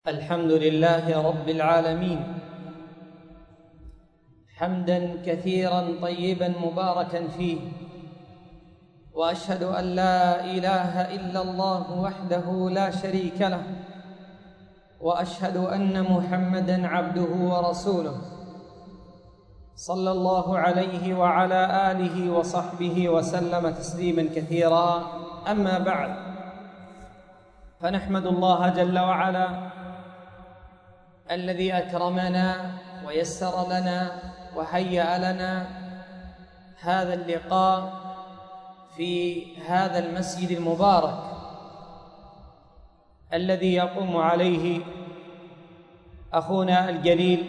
الحمد لله رب العالمين، حمداً كثيراً طيباً مباركاً فيه، وأشهد أن لا إله إلا الله وحده لا شريك له، وأشهد أن محمداً عبده ورسوله، صلى الله عليه وعلى آله وصحبه وسلم تسليماً كثيراً. أما بعد، فنحمد الله جل وعلا الذي أكرمنا ويسر لنا وهيأ لنا هذا اللقاء في هذا المسجد المبارك الذي يقوم عليه أخونا الجليل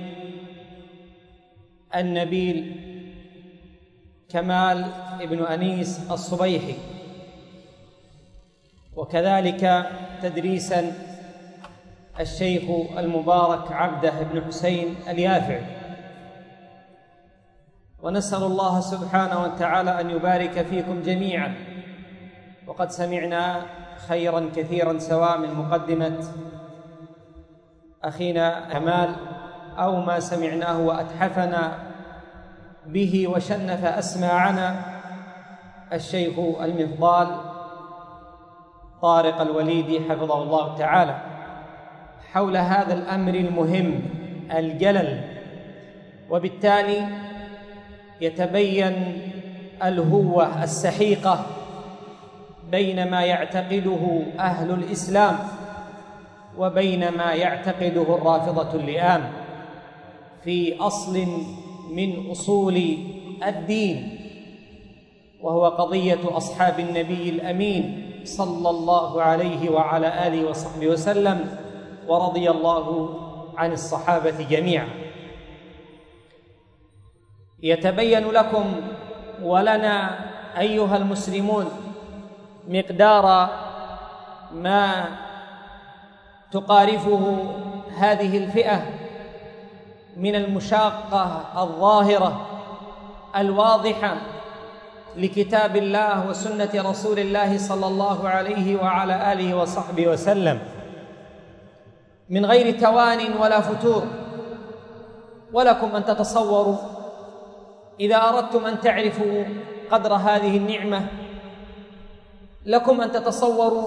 النبيل كمال ابن أنيس الصبيحي، وكذلك تدريساً الشيخ المبارك عبده بن حسين اليافعي. ونسأل الله سبحانه وتعالى أن يبارك فيكم جميعا. وقد سمعنا خيرا كثيرا سواء من مقدمة أخينا كمال أو ما سمعناه وأتحفنا به وشنف أسماعنا الشيخ المفضال طارق الوليدي حفظه الله تعالى حول هذا الأمر المهم الجلل. وبالتالي يتبين الهوة السحيقة بين ما يعتقده أهل الإسلام وبين ما يعتقده الرافضة اللئام في أصل من أصول الدين، وهو قضية أصحاب النبي الأمين صلى الله عليه وعلى آله وصحبه وسلم، ورضي الله عن الصحابة جميعا. يتبين لكم ولنا أيها المسلمون مقدار ما تقارفه هذه الفئة من المشاقة الظاهرة الواضحة لكتاب الله وسنة رسول الله صلى الله عليه وعلى آله وصحبه وسلم، من غير توان ولا فتور. ولكم أن تتصوروا إذا أردتم أن تعرفوا قدر هذه النعمة، لكم أن تتصوروا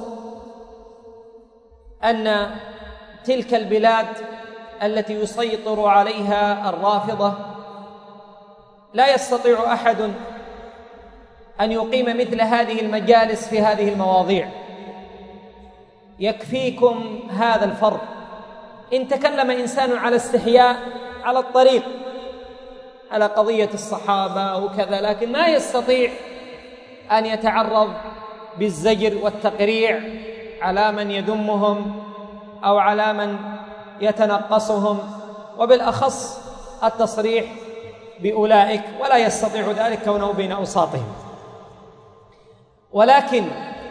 أن تلك البلاد التي يسيطر عليها الرافضة لا يستطيع أحد أن يقيم مثل هذه المجالس في هذه المواضيع. يكفيكم هذا الفرق. إن تكلم إنسان على استحياء على الطريق على قضية الصحابة وكذا، لكن ما يستطيع أن يتعرض بالزجر والتقريع على من يذمهم أو على من يتنقصهم، وبالأخص التصريح بأولئك، ولا يستطيع ذلك كونه بين أوساطهم. ولكن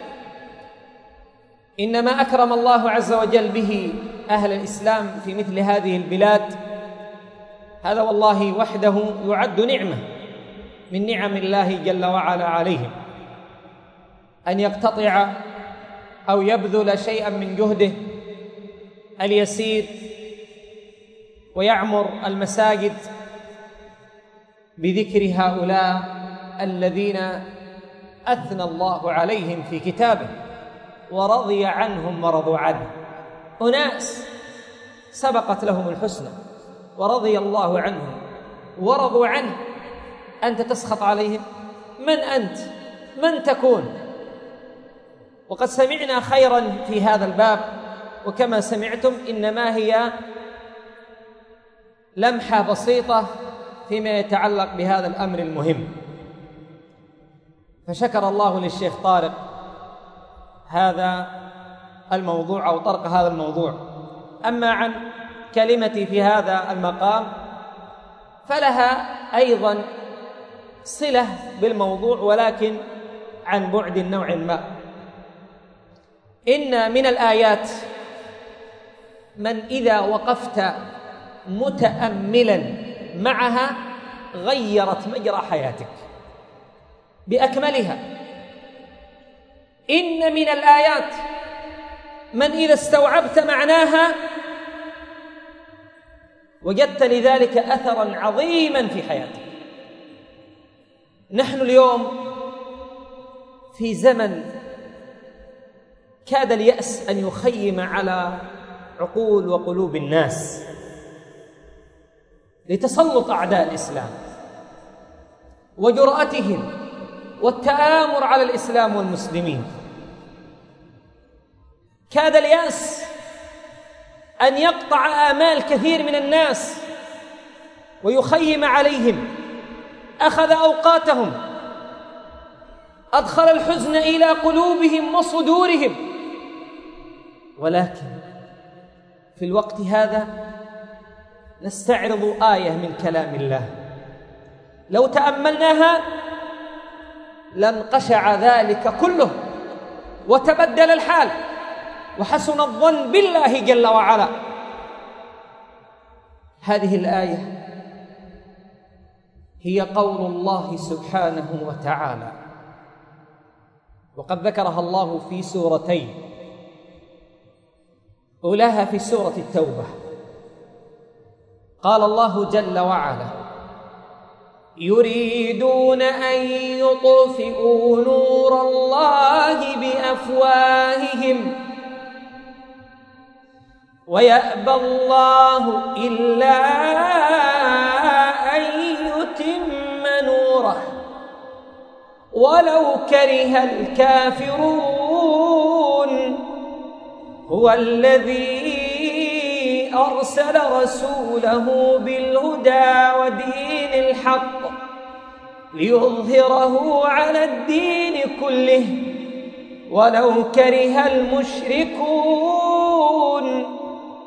إنما أكرم الله عز وجل به أهل الإسلام في مثل هذه البلاد، هذا والله وحده يعد نعمة من نعم الله جل وعلا عليهم، أن يقتطع أو يبذل شيئا من جهده اليسير ويعمر المساجد بذكر هؤلاء الذين أثنى الله عليهم في كتابه ورضي عنهم ورضوا عنه. أناس سبقت لهم الحسنى ورضي الله عنهم ورضوا عنه، أنت تسخط عليهم؟ من أنت؟ من تكون؟ وقد سمعنا خيرا في هذا الباب، وكما سمعتم إنما هي لمحة بسيطة فيما يتعلق بهذا الأمر المهم. فشكر الله للشيخ طارق هذا الموضوع أو طرق هذا الموضوع. أما عن كلمتي في هذا المقام فلها أيضا صلة بالموضوع، ولكن عن بعد نوع ما. إن من الآيات من إذا وقفت متأملا معها غيرت مجرى حياتك بأكملها. إن من الآيات من إذا استوعبت معناها وجدت لذلك أثراً عظيماً في حياتك. نحن اليوم في زمن كاد اليأس أن يخيم على عقول وقلوب الناس لتسلط أعداء الإسلام وجرأتهم والتآمر على الإسلام والمسلمين. كاد اليأس أن يقطع آمال كثير من الناس ويخيم عليهم، أخذ أوقاتهم، أدخل الحزن إلى قلوبهم وصدورهم. ولكن في الوقت هذا نستعرض آية من كلام الله لو تأملناها لانقشع ذلك كله وتبدل الحال وحسن الظن بالله جل وعلا. هذه الآية هي قول الله سبحانه وتعالى، وقد ذكرها الله في سورتين، أولاها في سورة التوبة. قال الله جل وعلا: يريدون أن يطفئوا نور الله بأفواههم ويأبى الله إلا أن يتم نوره ولو كره الكافرون. هو الذي أرسل رسوله بالهدى ودين الحق ليظهره على الدين كله ولو كره المشركون.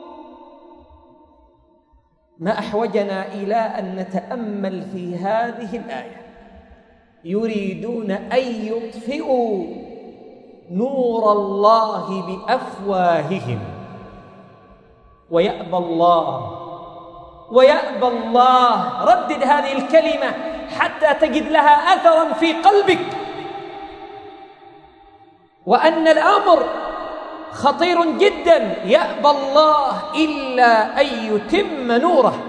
ما أحوجنا إلى أن نتأمل في هذه الآية. يريدون أن يطفئوا نور الله بأفواههم ويأبى الله. ردد هذه الكلمة حتى تجد لها أثرا في قلبك، وأن الأمر خطير جدا. يأبى الله إلا أن يتم نوره.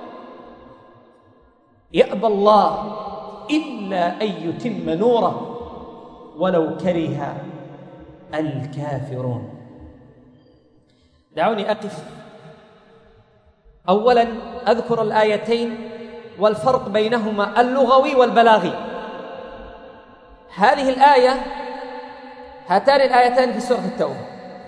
يأبى الله إلا أن يتم نوره ولو كره الكافرون. دعوني أقف أولا أذكر الآيتين والفرق بينهما اللغوي والبلاغي. هذه الآية، هاتان الآيتان في سورة التوبة،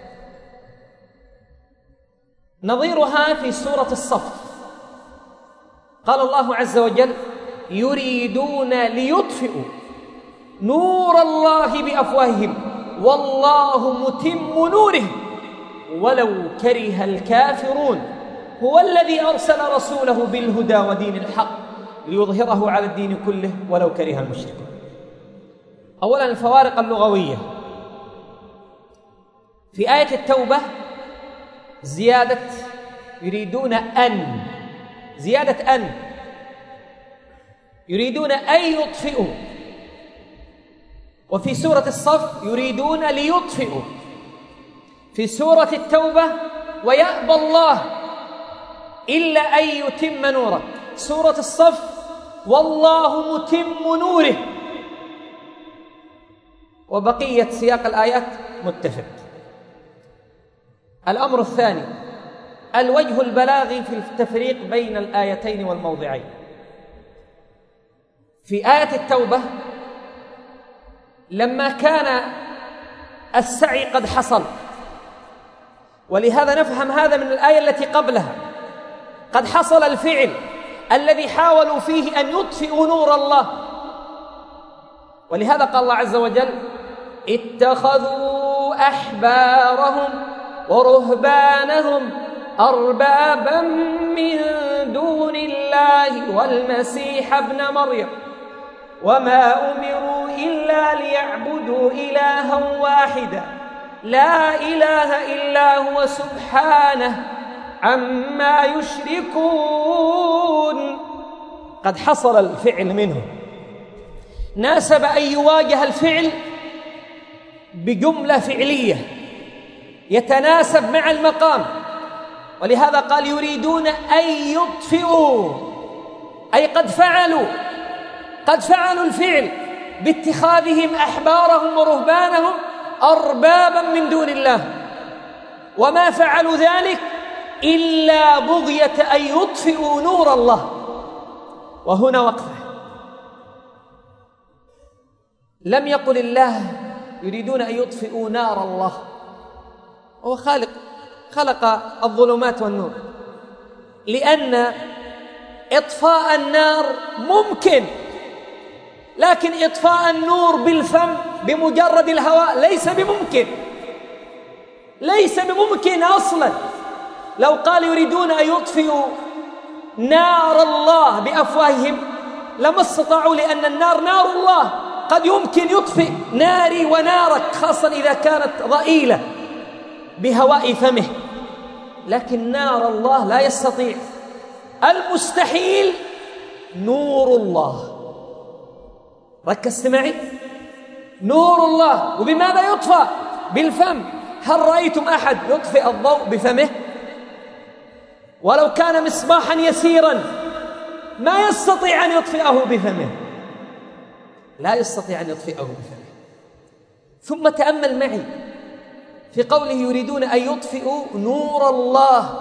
نظيرها في سورة الصف. قال الله عز وجل: يريدون ليطفئوا نور الله بأفواههم والله متم نوره ولو كره الكافرون. هو الذي أرسل رسوله بالهدى ودين الحق ليظهره على الدين كله ولو كره المشركون. أولا الفوارق اللغوية. في آية التوبة زيادة يريدون أن، زيادة أن، يريدون أن يطفئوا. وفي سورة الصف يريدون ليطفئوا. في سورة التوبة ويأبى الله إلا أن يتم نوره. سورة الصف والله متم نوره. وبقية سياق الآيات متفق. الأمر الثاني الوجه البلاغي في التفريق بين الآيتين والموضعين. في آية التوبة لما كان السعي قد حصل، ولهذا نفهم هذا من الآية التي قبلها، قد حصل الفعل الذي حاولوا فيه أن يطفئوا نور الله. ولهذا قال الله عز وجل: اتخذوا أحبارهم ورهبانهم أربابا من دون الله والمسيح ابن مريم وما أمروا إلا ليعبدوا إلها واحدا لا إله إلا هو سبحانه عما يشركون. قد حصل الفعل منه، ناسب أن يواجه الفعل بجملة فعلية يتناسب مع المقام. ولهذا قال يريدون أن يطفئوا، أي قد فعلوا الفعل باتخاذهم أحبارهم ورهبانهم أربابا من دون الله، وما فعلوا ذلك إلا بغية أن يطفئوا نور الله. وهنا وقفة، لم يقل الله يريدون أن يطفئوا نار الله، هو خلق الظلمات والنور، لأن إطفاء النار ممكن، لكن إطفاء النور بالفم بمجرد الهواء ليس بممكن أصلا. لو قال يريدون أن يطفئوا نار الله بأفواههم لما استطاعوا، لأن النار نار الله، قد يمكن يطفئ ناري ونارك، خاصة إذا كانت ضئيلة بهواء فمه، لكن نار الله لا يستطيع. المستحيل نور الله. ركزت معي؟ نور الله، وبماذا يطفأ؟ بالفم. هل رأيتم أحد يطفئ الضوء بفمه؟ ولو كان مصباحا يسيرا ما يستطيع أن يطفئه بفمه، لا يستطيع أن يطفئه بفمه. ثم تأمل معي في قوله يريدون أن يطفئوا نور الله.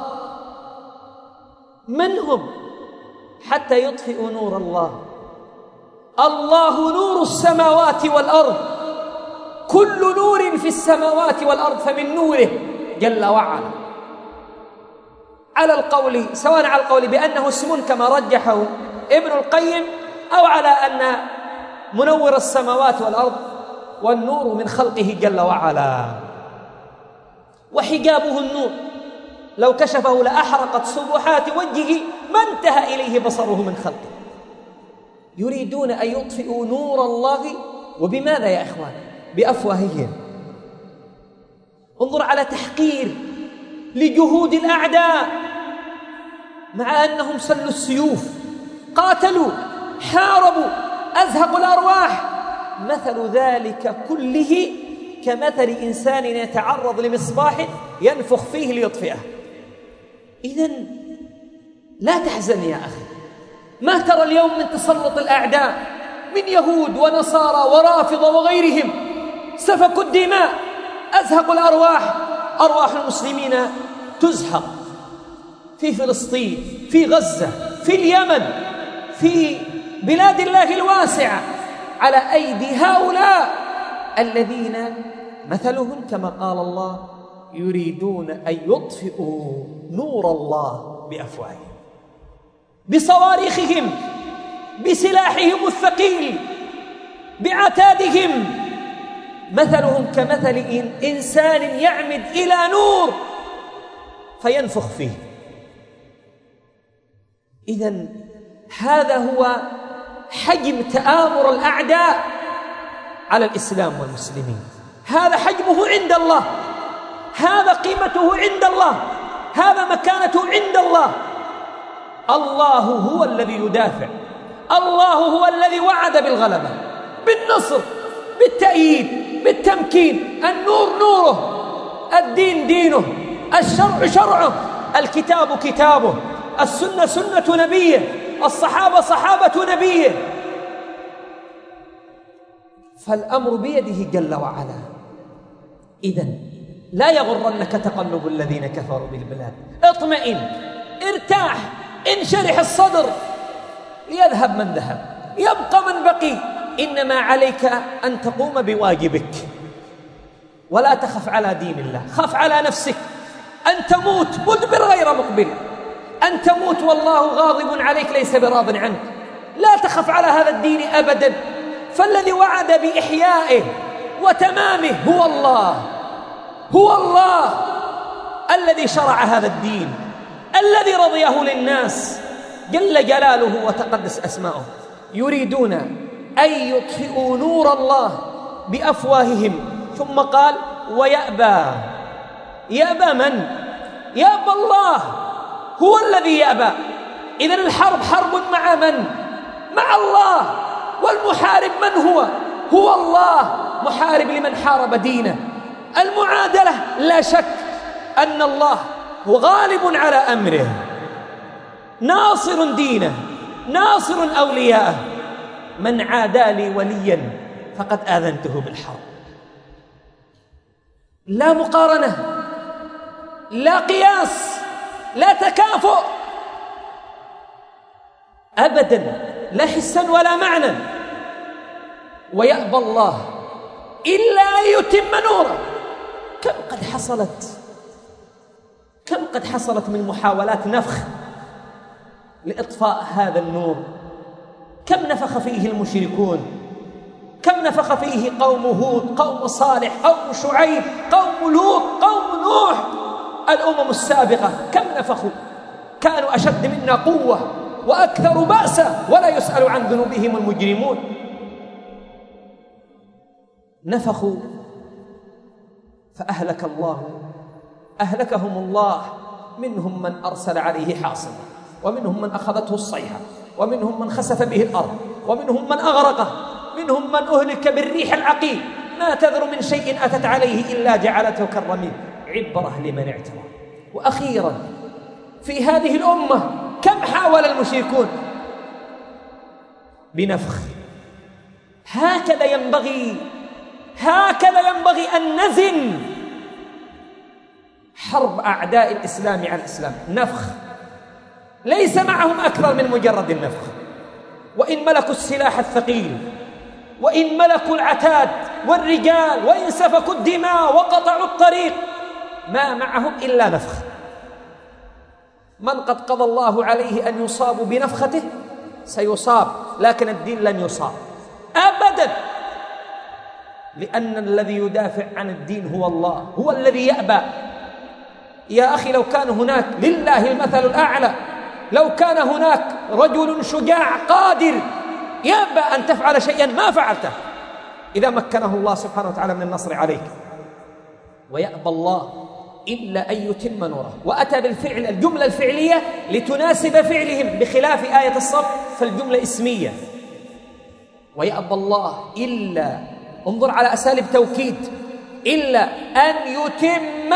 من هم حتى يطفئوا نور الله؟ الله نور السماوات والأرض، كل نور في السماوات والأرض فمن نوره جل وعلا. على القول، سواء على القول بأنه اسم كما رجحه ابن القيم، أو على أن منور السماوات والأرض والنور من خلقه جل وعلا، وحجابه النور، لو كشفه لأحرقت سبحات وجهه ما انتهى إليه بصره من خلقه. يريدون أن يطفئوا نور الله، وبماذا يا إخوان؟ بأفواههم. انظر على تحقير لجهود الأعداء، مع أنهم سلوا السيوف، قاتلوا، حاربوا، أزهقوا الأرواح. مثل ذلك كله كمثل إنسان يتعرض لمصباح ينفخ فيه ليطفئه. إذن لا تحزن يا أخي، ما ترى اليوم من تسلط الأعداء من يهود ونصارى ورافضة وغيرهم؟ سفكوا الدماء، أزهقوا الأرواح، أرواح المسلمين تزهق في فلسطين، في غزة، في اليمن، في بلاد الله الواسعة، على أيدي هؤلاء الذين مثلهم كما قال الله يريدون أن يطفئوا نور الله بأفواههم، بصواريخهم، بسلاحهم الثقيل، بعتادهم. مثلهم كمثل إنسان يعمد إلى نور فينفخ فيه. إذن هذا هو حجم تآمر الأعداء على الإسلام والمسلمين، هذا حجمه عند الله، هذا قيمته عند الله، هذا مكانته عند الله. الله هو الذي يدافع، الله هو الذي وعد بالغلبة، بالنصر، بالتأييد، بالتمكين. النور نوره، الدين دينه، الشرع شرعه، الكتاب كتابه، السنة سنة نبيه، الصحابة صحابة نبيه. فالأمر بيده جل وعلا. إذن لا يغرنك تقلب الذين كفروا بالبلاد، اطمئن، ارتاح، انشرح الصدر، يذهب من ذهب، يبقى من بقي. إنما عليك أن تقوم بواجبك، ولا تخف على دين الله، خف على نفسك. أن تموت مدبر غير مقبل، أن تموت والله غاضب عليك ليس براض عنك. لا تخف على هذا الدين أبدا، فالذي وعد بإحيائه وتمامه هو الله، هو الله الذي شرع هذا الدين، الذي رضيه للناس جل جلاله وتقدس أسماؤه. يريدون أن يطفئوا نور الله بأفواههم، ثم قال ويأبى. يأبى من؟ يأبى الله، هو الذي يأبى. إذن الحرب حرب مع من؟ مع الله. والمحارب من هو؟ هو الله، محارب لمن حارب دينه. المعادلة لا شك أن الله غالب على أمره، ناصر دينه، ناصر أولياءه. من عادى لي وليا فقد آذنته بالحرب. لا مقارنة، لا قياس، لا تكافؤ أبدا، لا حسا ولا معنى. ويأبى الله إلا أن يتم نوره. كم قد حصلت من محاولات نفخ لإطفاء هذا النور. كم نفخ فيه المشركون، كم نفخ فيه قوم هود، قوم صالح، قوم شعيب، قوم لوط، قوم نوح. الأمم السابقة كم نفخوا، كانوا أشد منا قوة وأكثر بأسا ولا يسأل عن ذنوبهم المجرمون. نفخوا أهلكهم الله. منهم من أرسل عليه حاصبا، ومنهم من أخذته الصيحة، ومنهم من خسف به الأرض، ومنهم من أغرقه، منهم من أهلك بالريح العقيم. ما تذر من شيء أتت عليه إلا جعلته كالرميم. عبرة لمن اعتبر. وأخيرا في هذه الأمة كم حاول المشركون بنفخ. هكذا ينبغي أن نزن حرب أعداء الإسلام على الإسلام. نفخ ليس معهم أكثر من مجرد النفخ. وإن ملكوا السلاح الثقيل، وإن ملكوا العتاد والرجال، وإن سفكوا الدماء وقطعوا الطريق، ما معهم إلا نفخ. من قد قضى الله عليه أن يصاب بنفخته سيصاب، لكن الدين لن يصاب أبدا، لأن الذي يدافع عن الدين هو الله، هو الذي يأبى. يا أخي لو كان هناك، لله المثل الأعلى، لو كان هناك رجل شجاع قادر يأبى أن تفعل شيئا ما فعلته إذا مكنه الله سبحانه وتعالى من النصر عليك. ويأبى الله إلا أن يتم نوره. وأتى بالفعل، الجملة الفعلية لتناسب فعلهم، بخلاف آية الصف فالجملة اسمية. ويأبى الله إلا، انظر على أساليب توكيد، إلا أن يتم،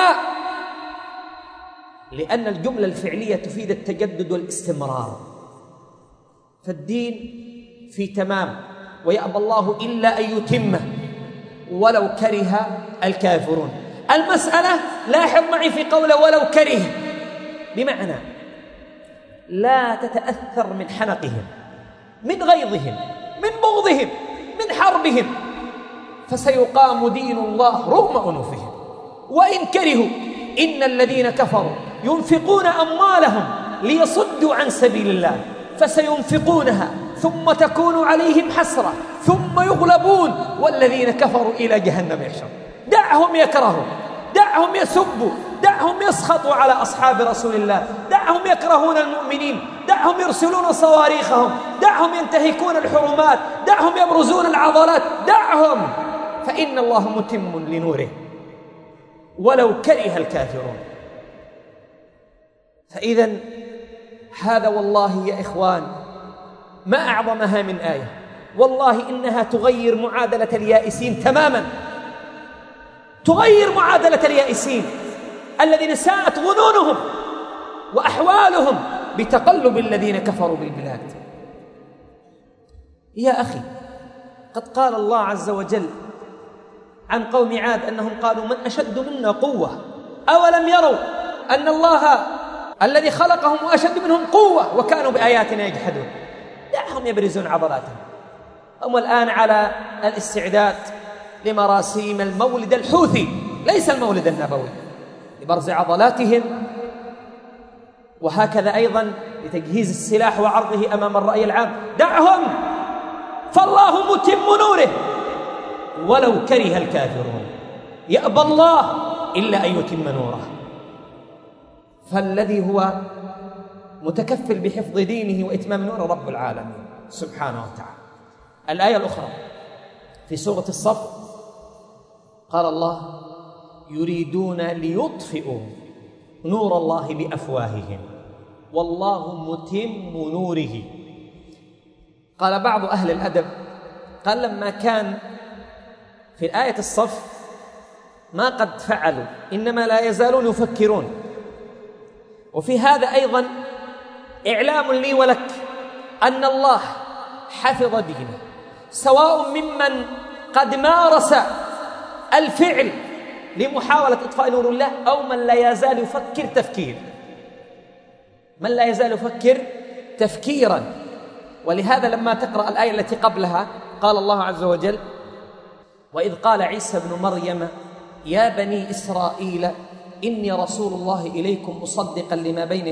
لأن الجملة الفعلية تفيد التجدد والاستمرار، فالدين في تمام. ويأبى الله إلا أن يتمه ولو كره الكافرون. المسألة لاحظ معي في قوله ولو كره، بمعنى لا تتأثر من حنقهم، من غيظهم، من بغضهم، من حربهم، فسيقام دين الله رغم أنوفهم. وإن كرهوا، إن الذين كفروا ينفقون أموالهم ليصدوا عن سبيل الله فسينفقونها ثم تكون عليهم حسرة ثم يغلبون والذين كفروا إلى جهنم يحشرون. دعهم يكرهوا، دعهم يسبوا، دعهم يسخطوا على أصحاب رسول الله، دعهم يكرهون المؤمنين، دعهم يرسلون صواريخهم، دعهم ينتهكون الحرمات، دعهم يبرزون العضلات، دعهم، فإن الله متم لنوره ولو كره الكافرون. فإذا هذا والله يا إخوان ما أعظمها من آية، والله إنها تغير معادلة اليائسين تماما، تغير معادلة اليائسين الذين ساءت ظنونهم وأحوالهم بتقلب الذين كفروا بالبلاد. يا أخي قد قال الله عز وجل عن قوم عاد أنهم قالوا من أشد منا قوة أولم يروا أن الله الذي خلقهم أشد منهم قوة وكانوا بآياتنا يجحدون. دعهم يبرزون عضلاتهم. هم الآن على الاستعداد لمراسيم المولد الحوثي، ليس المولد النبوي، لبرز عضلاتهم، وهكذا أيضا لتجهيز السلاح وعرضه أمام الرأي العام. دعهم، فالله متم نوره ولو كره الكافرون. يأبى الله إلا أن يتم نوره. فالذي هو متكفل بحفظ دينه وإتمام نوره رب العالمين سبحانه وتعالى. الآية الأخرى في سورة الصف قال الله يريدون ليطفئوا نور الله بأفواههم والله متم نوره. قال بعض أهل الأدب قال لما كان في الآية الصف ما قد فعلوا إنما لا يزالون يفكرون، وفي هذا أيضا إعلام لي ولك أن الله حفظ دينه، سواء ممن قد مارس الفعل لمحاولة إطفاء نور الله أو من لا يزال يفكر تفكيرا. ولهذا لما تقرأ الآية التي قبلها قال الله عز وجل: وإذ قال عيسى ابن مريم يا بني إسرائيل إني رسول الله إليكم مصدقا لما بين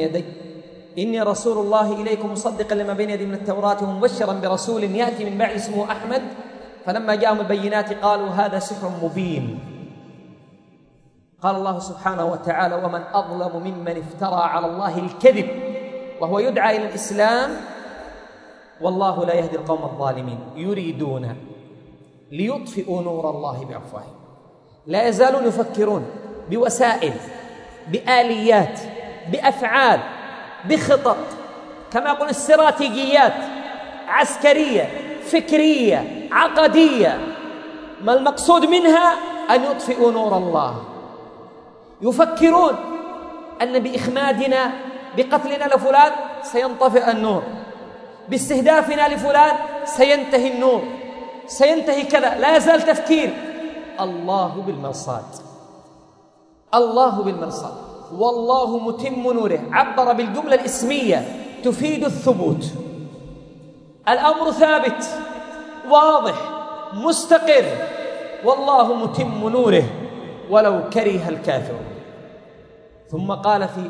يدي من التوراة ومبشرا برسول يأتي من بعد اسمه أحمد. فلما جاءهم البينات قالوا هذا سحر مبين. قال الله سبحانه وتعالى: ومن أظلم ممن افترى على الله الكذب وهو يدعى إلى الإسلام والله لا يهدي القوم الظالمين يريدون ليطفئوا نور الله بأفواههم. لا يزالون يفكرون بوسائل، بآليات، بأفعال، بخطط، كما يقول استراتيجيات عسكرية فكرية عقدية، ما المقصود منها؟ أن يطفئوا نور الله. يفكرون أن بإخمادنا بقتلنا لفلان سينطفئ النور، باستهدافنا لفلان سينتهي النور، سينتهي كذا. لا يزال تفكير. الله بالمرصاد والله متم نوره. عبر بالجملة الاسمية تفيد الثبوت. الأمر ثابت واضح مستقر، والله متم نوره ولو كره الكافرون. ثم قال في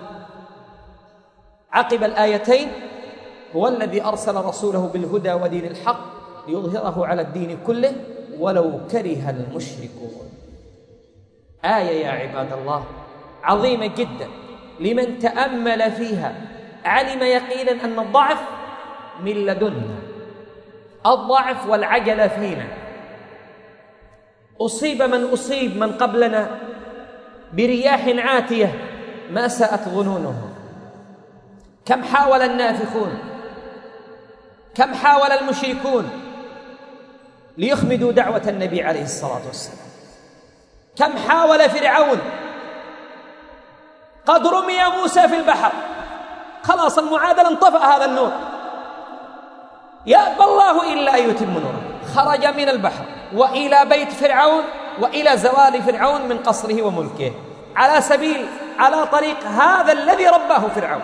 عقب الآيتين: هو الذي أرسل رسوله بالهدى ودين الحق ليظهره على الدين كله ولو كره المشركون. آية يا عباد الله عظيمة جدا، لمن تأمل فيها علم يقينا أن الضعف من لدنا، الضعف والعجلة فينا. أصيب من قبلنا برياح عاتية ما ساءت ظنونهم. كم حاول النافخون، كم حاول المشركون ليخمدوا دعوة النبي عليه الصلاة والسلام. كم حاول فرعون. قد رمي موسى في البحر، خلاص المعادلة انطفأ هذا النور، يأبى الله إلا أن يتم نوره. خرج من البحر وإلى بيت فرعون وإلى زوال فرعون من قصره وملكه، على طريق هذا الذي رباه فرعون.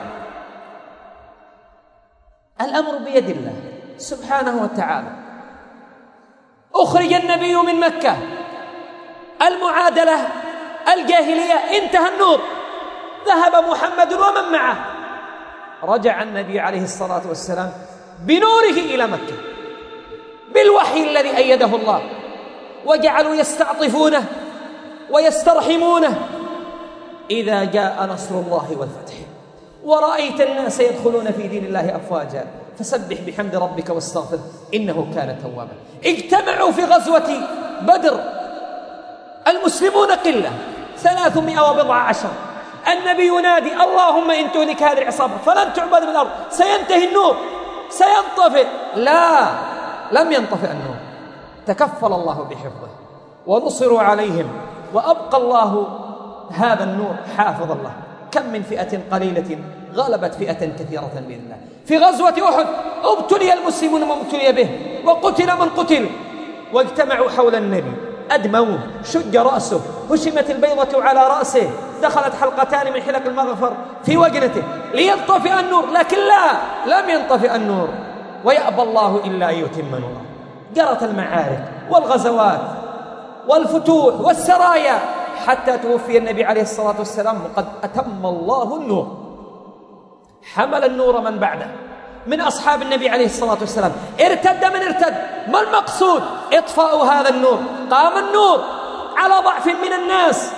الأمر بيد الله سبحانه وتعالى. أخرج النبي من مكة، المعادلة الجاهلية انتهى النور، ذهب محمد ومن معه. رجع النبي عليه الصلاة والسلام بنوره إلى مكة بالوحي الذي أيده الله، وجعلوا يستعطفونه ويسترحمونه إذا جاء نصر الله والفتح ورأيت الناس يدخلون في دين الله أفواجا فسبح بحمد ربك واستغفر إنه كان توابا. اجتمعوا في غزوة بدر المسلمون قلة 310. النبي ينادي: اللهم إن تهلك هذه العصابة فلن تعبد من الأرض، سينتهي النور، سينطفئ. لا، لم ينطفئ النور، تكفل الله بحفظه ونصروا عليهم وأبقى الله هذا النور حافظ الله. كم من فئة قليلة غلبت فئة كثيرة بإذن الله. في غزوة أحد ابتلي المسلمون ما ابتلي به وقتل من قتل، واجتمعوا حول النبي، أدموه، شج رأسه، هشمت البيضة على رأسه، دخلت حلقتان من حلق المغفر في وجنته لينطفئ النور، لكن لا، لم ينطفئ النور، ويأبى الله إلا أن يتم نوره. جرت المعارك والغزوات والفتوح والسرايا حتى توفي النبي عليه الصلاة والسلام وقد أتم الله النور. حمل النور من بعده من أصحاب النبي عليه الصلاة والسلام، ارتد من ارتد. ما المقصود؟ إطفاء هذا النور. قام النور على ضعف من الناس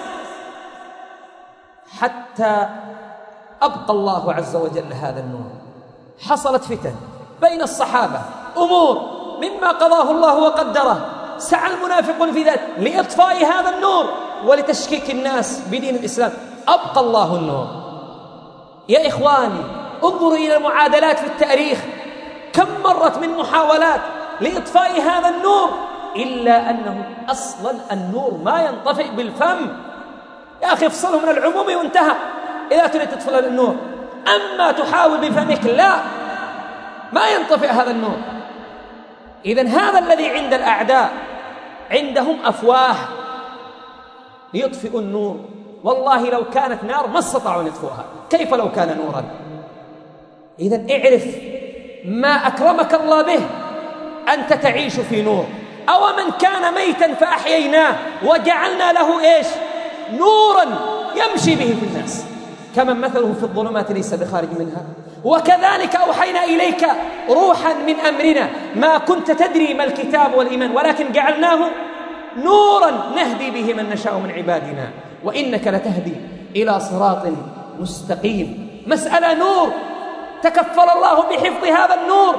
حتى أبقى الله عز وجل هذا النور. حصلت فتن بين الصحابة، أمور مما قضاه الله وقدره، سعى المنافقون في ذلك لإطفاء هذا النور ولتشكيك الناس بدين الإسلام. أبقى الله النور. يا إخواني انظروا إلى المعادلات في التاريخ، كم مرت من محاولات لإطفاء هذا النور، إلا أنه أصلا النور ما ينطفئ بالفم. يا أخي افصله من العموم وانتهى. إذا تريد تطفئ النور أما تحاول بفمك لا، ما ينطفئ هذا النور. إذن هذا الذي عند الأعداء، عندهم أفواه ليطفئوا النور. والله لو كانت نار ما استطاعوا أن يطفئوها، كيف لو كان نورا؟ إذن اعرف ما أكرمك الله به، أنت تعيش في نور. أو من كان ميتا فأحييناه وجعلنا له إيش؟ نورا يمشي به في الناس كمن مثله في الظلمات ليس بخارج منها. وكذلك أوحينا إليك روحا من أمرنا ما كنت تدري ما الكتاب والإيمان ولكن جعلناه نورا نهدي به من نشاء من عبادنا وإنك لتهدي إلى صراط مستقيم. مسألة نور، تكفل الله بحفظ هذا النور،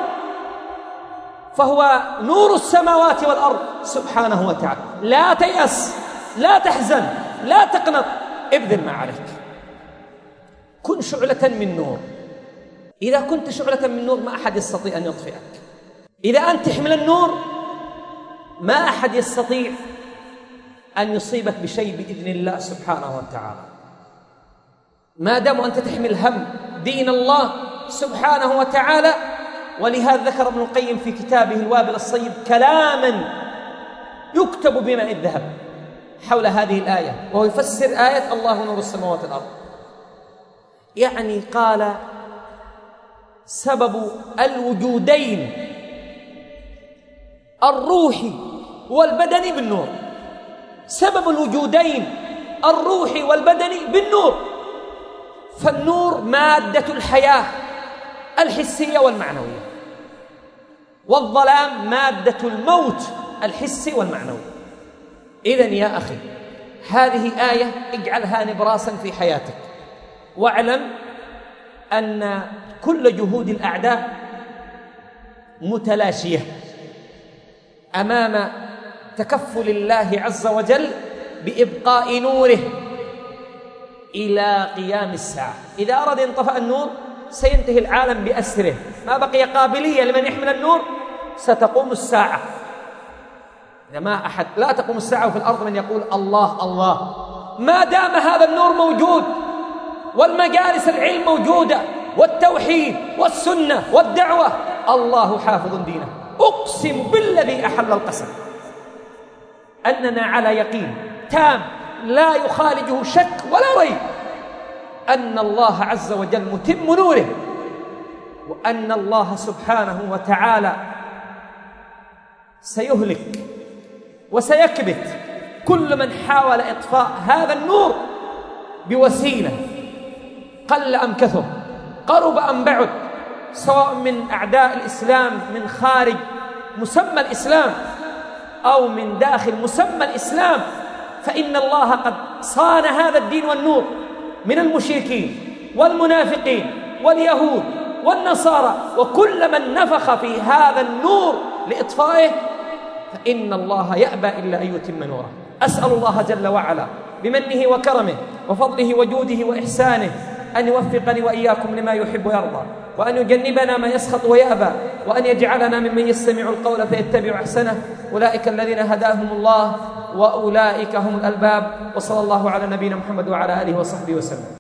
فهو نور السماوات والأرض سبحانه وتعالى. لا تيأس، لا تحزن، لا تقنط، ابذل ما عليك، كن شعلة من نور. إذا كنت شعلة من نور ما أحد يستطيع أن يطفئك. إذا أنت تحمل النور ما أحد يستطيع أن يصيبك بشيء بإذن الله سبحانه وتعالى، ما دام أنت تحمل هم دين الله سبحانه وتعالى. ولهذا ذكر ابن القيم في كتابه الوابل الصيب كلاما يكتب بماء الذهب حول هذه الآية، وهو يفسر آية الله نور السماوات والأرض. يعني قال سبب الوجودين الروحي والبدني بالنور، سبب الوجودين الروحي والبدني بالنور. فالنور مادة الحياة الحسية والمعنوية، والظلام مادة الموت الحسي والمعنوي. إذن يا أخي هذه آية اجعلها نبراسا في حياتك، واعلم أن كل جهود الأعداء متلاشية أمام تكفل الله عز وجل بإبقاء نوره إلى قيام الساعة. إذا أراد انطفأ النور سينتهي العالم بأسره، ما بقي قابلية لمن يحمل النور، ستقوم الساعة. إذا ما أحد لا تقوم الساعة وفي الأرض من يقول الله الله، ما دام هذا النور موجود والمجالس العلم موجودة والتوحيد والسنة والدعوة، الله حافظ دينه. أقسم بالذي أحل القسم أننا على يقين تام لا يخالجه شك ولا ريب أن الله عز وجل متم نوره، وأن الله سبحانه وتعالى سيهلك وسيكبت كل من حاول إطفاء هذا النور بوسيلة، قل أم كثر، قرب أم بعد، سواء من أعداء الإسلام من خارج مسمى الإسلام أو من داخل مسمى الإسلام. فإن الله قد صان هذا الدين والنور من المشركين والمنافقين واليهود والنصارى وكل من نفخ في هذا النور لإطفائه، فإن الله يأبى إلا أن يتم نوره. أسأل الله جل وعلا بمنه وكرمه وفضله وجوده وإحسانه أن يوفقني وإياكم لما يحب ويرضى، وأن يجنبنا ما يسخط ويأبى، وأن يجعلنا ممن يستمع القول فيتبع أحسنه. أولئك الذين هداهم الله وأولئك هم الألباب. وصلى الله على نبينا محمد وعلى آله وصحبه وسلم.